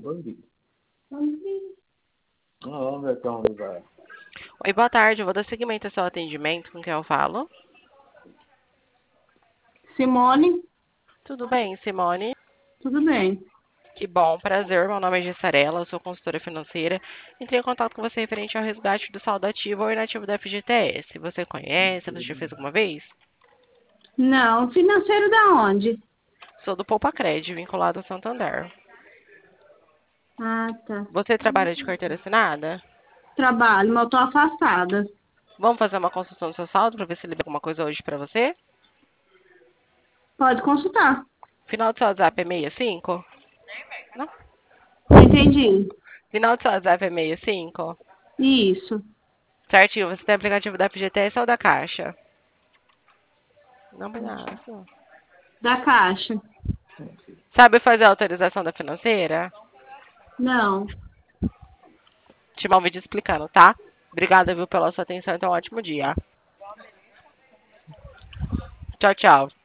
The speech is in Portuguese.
Oi, boa tarde. Eu vou dar seguimento ao seu atendimento. Com quem eu falo? Simone, Tudo bem, Simone? tudo bem. Que bom, prazer. Meu nome é Gessarela, eu sou consultora financeira. Entrei em contato com você referente ao resgate do saldo ativo ou inativo da FGTS. Você conhece? Você já fez alguma vez? Não, financeiro da onde? Sou do Poupa Cred, vinculado ao Santander. Ah, tá. Você trabalha de carteira assinada? Trabalho, mas eu tô afastada. Vamos fazer uma consulta no seu saldo para ver se libera alguma coisa hoje para você? Pode consultar. Final do seu WhatsApp é 65? Não. Não entendi. Final do seu WhatsApp é 65? Isso. Certinho, você tem aplicativo da FGTS ou da Caixa? Não, nada. Da Caixa. Sabe fazer a autorização da financeira? Não. Te mandar um vídeo explicando, tá? Obrigada, viu, pela sua atenção. Então, um ótimo dia. Tchau, tchau.